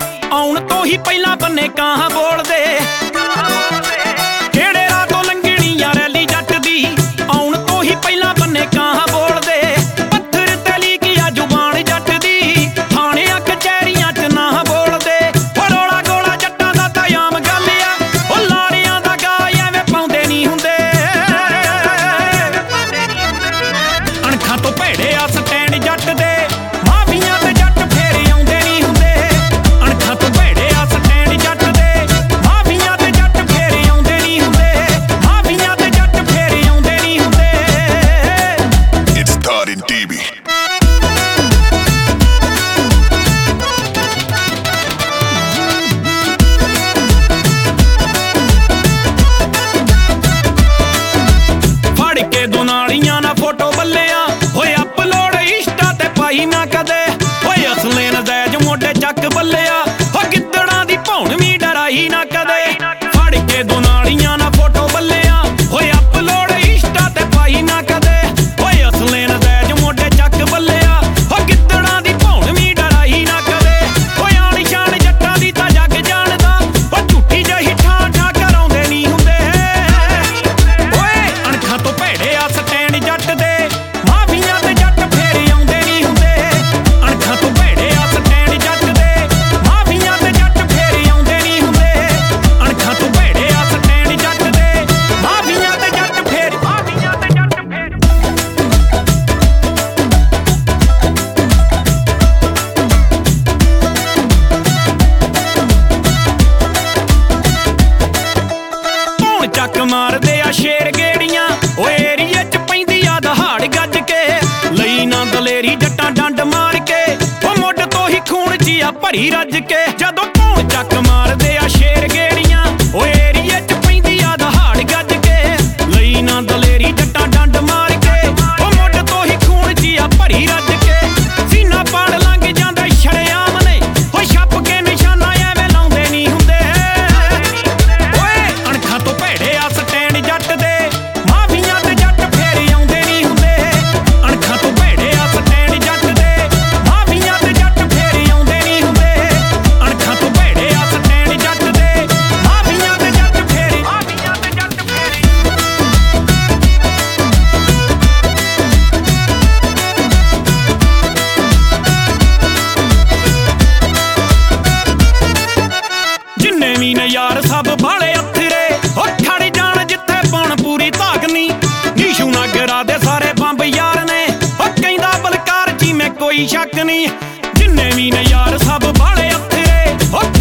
ਆਉਣ ਤੋਂ ਹੀ ਪਹਿਲਾਂ ਬੰਨੇ ਕਾਂ ਬੋਲਦੇ। ਕਿਹੜੇ ਰਾਹ ਤੋਂ ਲੰਘਣੀ ਆ ਰੈਲੀ ਜੱਟ ਦੀ, ਆਉਣ ਤੋਂ ਹੀ ਪਹਿਲਾਂ ਬੰਨੇ ਕਾਂ ਬੋਲਦੇ। ਪੱਥਰ ਤੇ ਲਿਖੀ ਆ ਜ਼ੁਬਾਨ ਜੱਟ ਦੀ, ਥਾਣਿਆਂ ਕਚਹਿਰੀਆਂ 'ਚ ਨਾ ਬੋਲਦੇ। ਰੌਲਾ ਗੋਲਾ ਜੱਟਾਂ ਦਾ ਤਾਂ ਆਮ ਗੱਲ ਆ, ਉਹ ਲਾੜਿਆਂ ਦਾ ਗਾ ਐਵੇਂ ਪਾਉਂਦੇ ਨਹੀਂ ਹੁੰਦੇ। ਅਣਖਾਂ ਤੋਂ ਭੇੜੇ ਆ ਸਟੈਂਡ ਜੱਟ ਦੇ, ਮਾਫੀਆਂ ਤੇ ਜੱਟ ਫੇਰ ਆਉਂਦੇ ਨਹੀਂ ਹੁੰਦੇ। ਅਣਖਾਂ ਤੋਂ ਭੇੜੇ ਆ ਸਟੈਂਡ ਜੱਟ ਦੇ, ਮਾਫੀਆਂ ਤੇ ਜੱਟ ਫੇਰ ਆਉਂਦੇ ਨਹੀਂ ਹੁੰਦੇ। ਮਾਫੀਆਂ ਤੇ ਜੱਟ ਫੇਰ ਆਉਂਦੇ ਨਹੀਂ ਹੁੰਦੇ। It's Todd and DB. ਫੜ ਕੇ ਦੁਨਾਲੀਆਂ ਨਾ ਫੋਟੋ ਬੱਲਿਆ, ਹੋਏ ਅਪਲੋਡ ਇੰਸਟਾ ਤੇ ਪਾਈ ਨਾ ਕਦੇ। ਹੋਏ ਅਸਲੇ ਨਜ਼ਾਇਜ਼ ਮੋਢੇ ਚੱਕ ਬੱਲਿਆ, ਹੋ ਗਿੱਦੜਾਂ ਦੀ ਭੌਣ ਵੀ ਡਰਾਈ ਨਾ ਕਦੇ। ਫੜ ਕੇ ਦੁਨਾਲੀਆਂ ਨਾ ਫੋਟੋ ਬੱਲਿਆ, ਹੋਏ ਅਪਲੋਡ ਇੰਸਟਾ ਤੇ ਪਾਈ ਨਾ ਕਦੇ। ਹੋਏ ਅਸਲੇ ਨਜ਼ਾਇਜ਼ ਮੋਢੇ ਚੱਕ ਬੱਲਿਆ, ਹੋ ਗਿੱਦੜਾਂ ਦੀ ਭੌਣ ਵੀ ਡਰਾਈ ਨਾ ਕਦੇ। ਹੋਏ ਆਣ ਸ਼ਾਨ ਜੱਟਾਂ ਦੀ ਤਾਂ ਜੱਗ ਜਾਣਦਾ, ਉਹ ਝੂਠੀ ਜਿਹੀ ਠਾਂ ਠਾਂ ਕਰਾਉਂਦੇ ਨਹੀਂ ਹੁੰਦੇ। ਓਏ ਅਣਖਾਂ ਤੋਂ ਭੇੜੇ ਆ ਸਟੈਂਡ ਜੱਟ ਦੇ, ਮਾਫੀਆਂ ਤੇ ਜੱਟ ਫੇਰ ਆਉਂਦੇ ਨਹੀਂ ਹੁੰਦੇ। ਅਣਖਾਂ ਤੋਂ ਭੇੜੇ ਆ ਸਟੈਂਡ ਜੱਟ ਦੇ, ਮਾਫੀਆਂ ਤੇ ਜੱਟ ਫੇਰ ਆਉਂਦੇ ਨਹੀਂ ਹੁੰਦੇ। ਅਣਖਾਂ ਤੋਂ ਭੇੜੇ ਆ ਸਟੈਂਡ ਜੱਟ ਦੇ, ਮਾਫੀਆਂ ਤੇ ਜੱਟ ਫੇਰ ਮਾਫੀਆਂ ਤੇ ਜੱਟ ਫੇਰ। ਧੌਣ ਚੱਕ ਮਾਰਦੇ ਆ ਸ਼ੇਰ ਗੇੜੀਆਂ, ਓ ਏਰੀਏ 'ਚ ਪੈਂਦੀ ਆ ਦਹਾੜ ਗੱਜ ਕੇ। ਲਈ ਨਾ ਦਲੇਰੀ ਜੱਟਾਂ ਡੰਡ ਮਾਰ ਕੇ, ਓ ਮੁੱਢ ਤੋਂ ਹੀ ਖੂਨ 'ਚ ਆ ਭਰੀ ਰੱਜ ਕੇ। ਜਦੋਂ ਧੌਣ ਚੱਕ ਮਾਰਦੇ ਆ ਸ਼ੇਰ ਗੇੜੀਆਂ, ਓ ਏਰੀਏ 'ਚ ਪੈਂਦੀ ਆ ਦਹਾੜ ਗੱਜ ਕੇ। ਲਈ ਨਾ ਦਲੇਰੀ ਜੱਟਾਂ ਡੰਡ ਮਾਰ ਕੇ, ਓ ਮੁੱਢ ਤੋਂ ਹੀ ਖੂਨ 'ਚ ਆ ਭਰੀ ਰੱਜ ਕੇ। ਸੀਨਾ ਪਾੜ ਲੰਘ ਜਾਂਦਾ ਸ਼ਰੇਆਮ ਨੇ, ਓ ਛੱਪ ਕੇ ਨਿਸ਼ਾਨਾ ਐਵੇਂ ਲਾਉਂਦੇ ਨਹੀਂ ਹੁੰਦੇ। ਓਏ ਅਣਖਾਂ ਤੋਂ ਭੇੜੇ ਆ ਸਟੈਂਡ ਜੱਟ ਦੇ, ਮਾਫੀਆਂ ਤੇ ਜੱਟ ਫੇਰ ਆਉਂਦੇ ਨਹੀਂ ਹੁੰਦੇ। ਅਣਖਾਂ ਤੋਂ ਭੇੜੇ ਆ ਸਟੈਂਡ ਜੱਟ ਦੇ, ਮਾਫੀਆਂ ਤੇ ਜੱਟ ਫੇਰ ਆਉਂਦੇ ਨਹੀਂ ਹੁੰਦੇ। ਅਣਖਾਂ ਤੋਂ ਭੇੜੇ ਆ ਸਟੈਂਡ ਜੱਟ ਦੇ, ਮਾਫੀਆਂ ਤੇ ਜੱਟ ਫੇਰ ਮਾਫੀਆਂ ਤੇ ਜੱਟ ਫੇਰ। ਜਿੰਨੇ ਵੀ ਨੇ ਯਾਰ ਸਭ ਬਾਲੇ ਅਥਰੇ, ਹੋ ਖੜ ਜਾਣ ਜਿੱਥੇ ਪਾਉਣ ਪੂਰੀ ਧਾਕ ਨੀ। ਨੀਸ਼ੂ ਨਾਗਰਾ ਦੇ ਸਾਰੇ ਬੰਬ ਯਾਰ ਨੇ, ਹੋ ਕਹਿੰਦਾ ਬਲਕਾਰ ਜੀ ਮੈਂ ਕੋਈ ਸ਼ੱਕ ਨਹੀਂ। ਜਿੰਨੇ ਵੀ ਨੇ ਯਾਰ ਸਭ ਬਾਲੇ ਅਥਰੇ, ਹੋ